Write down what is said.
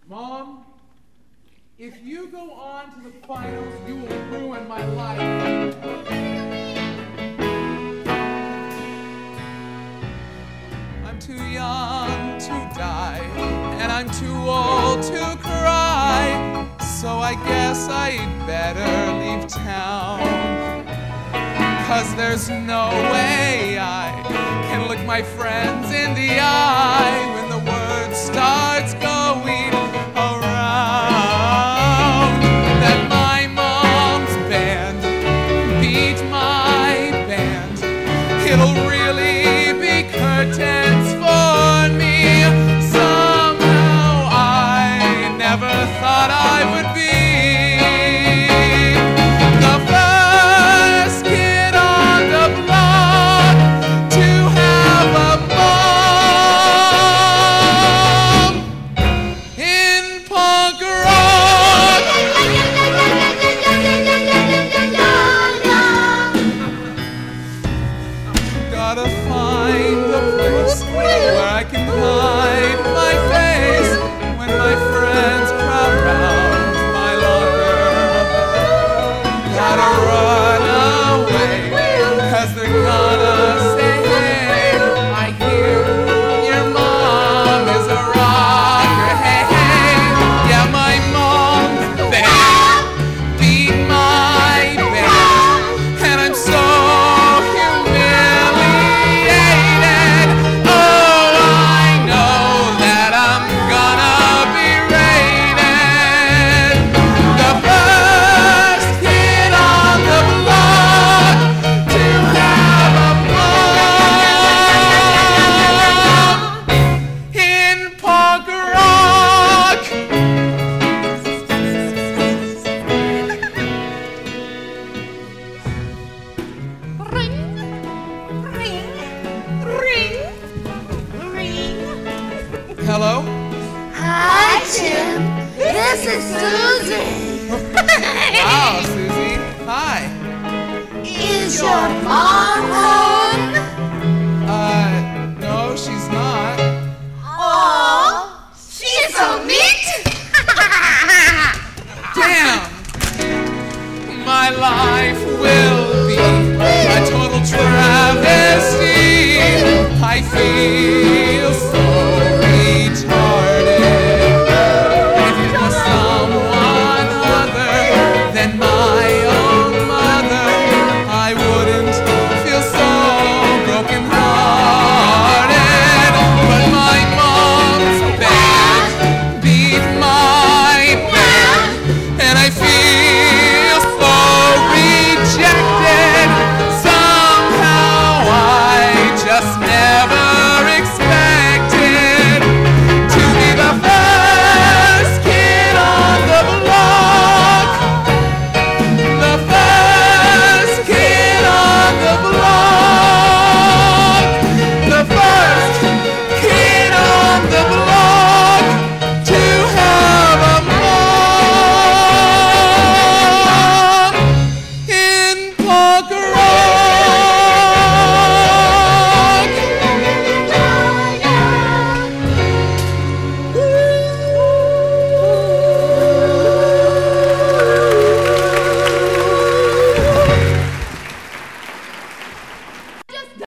Mom, if you go on to the finals, you will ruin my life. I'm too young to die, and I'm too old to cry, so I guess I'd better leave town. 'Cause there's no way I can look my friends in the eye when the word starts going around that my mom's band beat my band. It'll really be curtains for me. Somehow I never thought I would be the first kid on the block to have a mom in punk rock. Gotta find a place where I can hide my face when my friends crowd round my locker. Gotta run away, 'cause they're gonna say, hey, I hear your mom is a rocker. Hey, hey, yeah, my mom's band beat my band, and I'm so humiliated. Oh, I know that I'm gonna be rated the first kid on the block to have a mom in punk rock. Ring, ring, ring, ring. Hello? Hi, Tim. This is Susie. Wow, Susie. Hi. Is your mom home?